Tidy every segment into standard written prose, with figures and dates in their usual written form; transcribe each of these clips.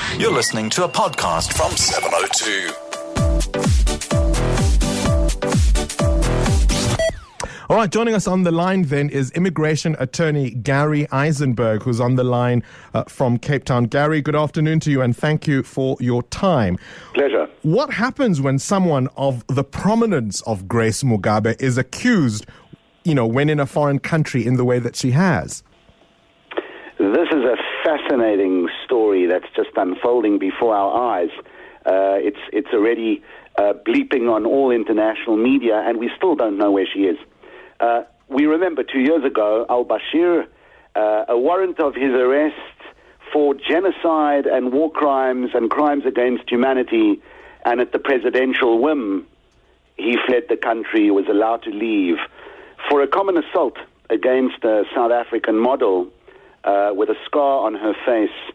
You're listening to a podcast from 702. All right, joining us on the line then is immigration attorney Gary Eisenberg, who's on the line from Cape Town. Gary, good afternoon to you and thank you for your time. Pleasure. What happens when someone of the prominence of Grace Mugabe is accused, when in a foreign country in the way that she has? This is a fascinating story that's just unfolding before our eyes. It's already bleeping on all international media, and we still don't know where she is. We remember 2 years ago, al-Bashir, a warrant of his arrest for genocide and war crimes and crimes against humanity, and at the presidential whim, he fled the country, was allowed to leave for a common assault against a South African model with a scar on her face,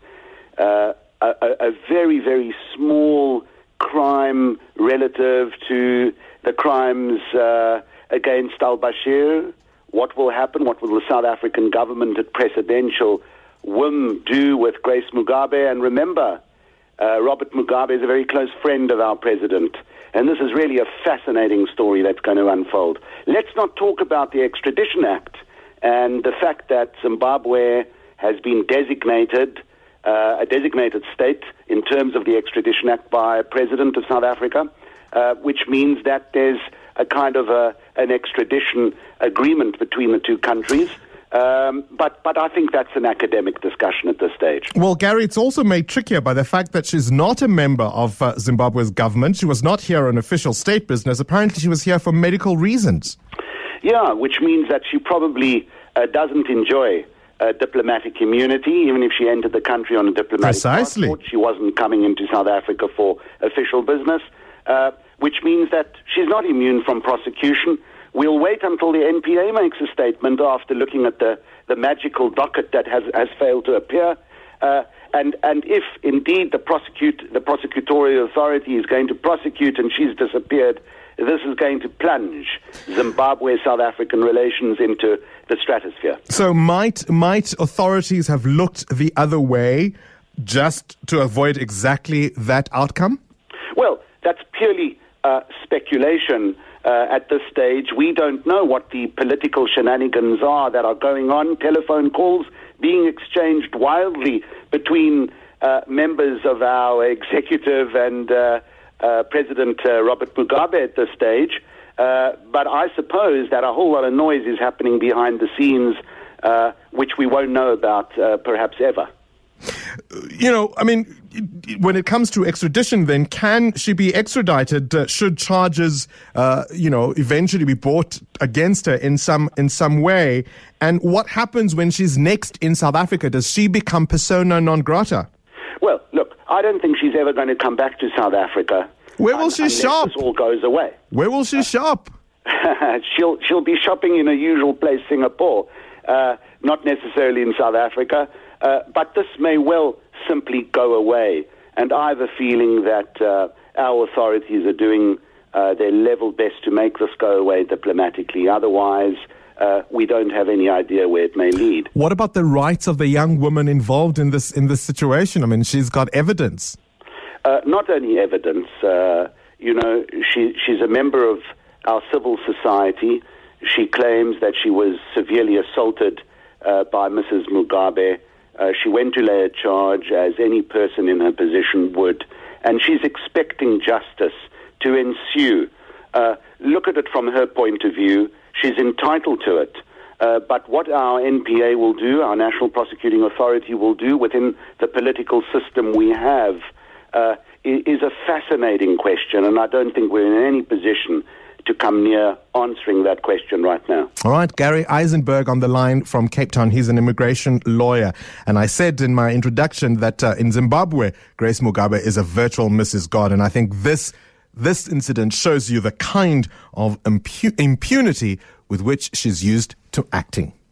a very, very small crime relative to the crimes against al-Bashir. What will happen? What will the South African government at presidential whim do with Grace Mugabe? And remember, Robert Mugabe is a very close friend of our president. And this is really a fascinating story that's going to unfold. Let's not talk about the Extradition Act and the fact that Zimbabwe has been designated a designated state in terms of the Extradition Act by President of South Africa, which means that there's a kind of an extradition agreement between the two countries. But I think that's an academic discussion at this stage. Well, Gary, it's also made trickier by the fact that she's not a member of Zimbabwe's government. She was not here on official state business. Apparently, she was here for medical reasons. Yeah, which means that she probably doesn't enjoy diplomatic immunity, even if she entered the country on a diplomatic passport. She wasn't coming into South Africa for official business, which means that she's not immune from prosecution. We'll wait until the NPA makes a statement after looking at the magical docket that has failed to appear. And if indeed the prosecutorial authority is going to prosecute and she's disappeared, this is going to plunge Zimbabwe-South African relations into the stratosphere. So might authorities have looked the other way just to avoid exactly that outcome? Well, that's purely speculation. At this stage, we don't know what the political shenanigans are that are going on. Telephone calls being exchanged wildly between members of our executive and President Robert Mugabe at this stage. But I suppose that a whole lot of noise is happening behind the scenes, which we won't know about perhaps ever. When it comes to extradition, then can she be extradited? Should charges, eventually be brought against her in some way? And what happens when she's next in South Africa? Does she become persona non grata? Well, look, I don't think she's ever going to come back to South Africa. Where will she shop? This all goes away. Where will she shop? She'll be shopping in her usual place, Singapore, not necessarily in South Africa. But this may well simply go away. And I have a feeling that our authorities are doing their level best to make this go away diplomatically. Otherwise, we don't have any idea where it may lead. What about the rights of the young woman involved in this situation? I mean, she's got evidence. Not only evidence. She's a member of our civil society. She claims that she was severely assaulted by Mrs. Mugabe. She went to lay a charge, as any person in her position would, and she's expecting justice to ensue. Look at it from her point of view. She's entitled to it. But what our NPA will do, our National Prosecuting Authority will do within the political system we have, is a fascinating question, and I don't think we're in any position to come near answering that question right now. All right, Gary Eisenberg on the line from Cape Town. He's an immigration lawyer. And I said in my introduction that in Zimbabwe, Grace Mugabe is a virtual Mrs. God. And I think this incident shows you the kind of impunity with which she's used to acting.